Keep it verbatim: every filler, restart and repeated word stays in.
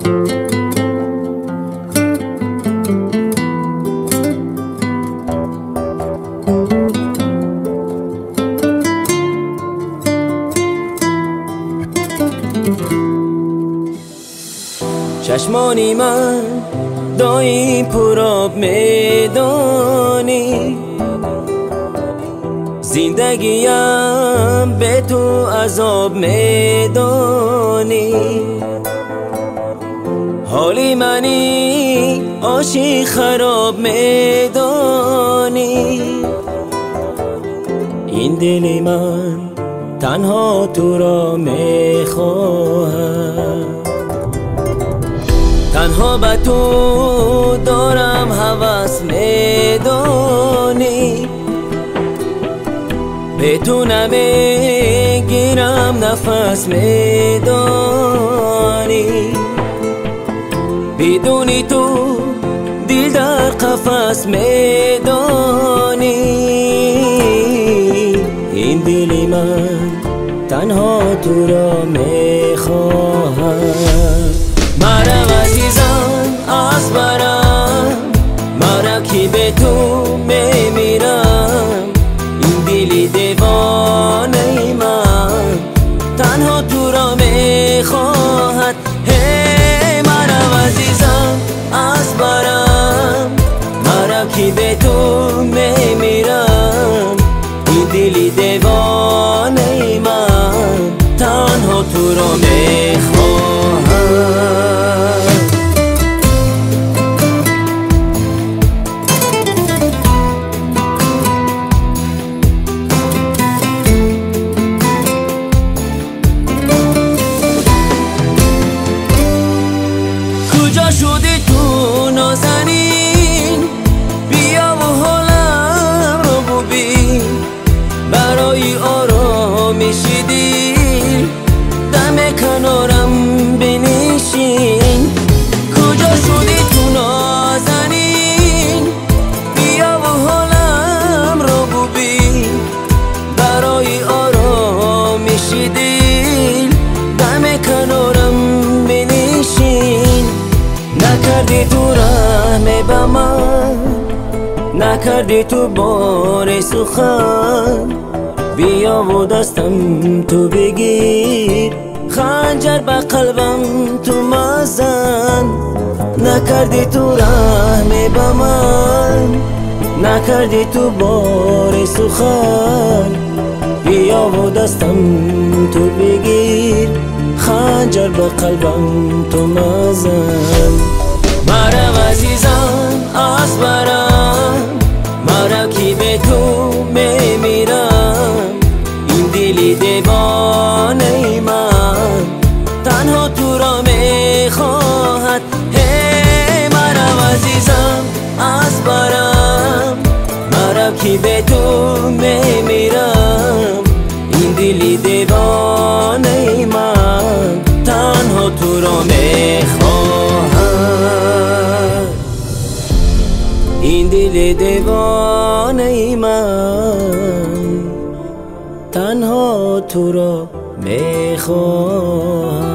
چشمانی من دایی پرآب میدانی، زندگیم به تو عذاب میدانی. حالی منی عاشق خراب میدانی. این دل من تنها تو را میخواهد، تنها به تو دارم هوس میدانی. به تو نمیگیرم نفس میدانی. بدون تو دل در قفس میدانی. این دل من تنها تو را میخواهد. مرا عزیزان از برم، مرا که به تو میمیرم. این دل دیوانه من تنها تو را میخواهد. هی مرا عزیزان از برم، مرا که به تو میمیرم. این دل دیوانه من تنها تو را میخواهد. کجا شدی تو نازنین؟ بیا و حالم رو ببین. برای آرامش دل دم کنارم بنشین. کجا شدی تو نازنین؟ بیا و حالم رو ببین. برای آرامش دل دم کنارم بنشین. نکردی تو رحم به من، نکردی تو بار سخن. بیا و دستم تو بگیر، خنجر به قلبم تو مزن. نکردی تو رحم به من، نکردی تو بار سخن. بیا و دستم تو بگیر، خنجر به قلبم تو مزن. مرا عزیزان از برم، مرا که به تو میمیرم. این دل دیوانه من تنها تو را میخواهد. هی مرا عزیزم از برم، مرا که به تو میمیرم. این دل دیوانه من تنها تو را میخواهد. این دل دیوانه من تنها تو را میخواهد.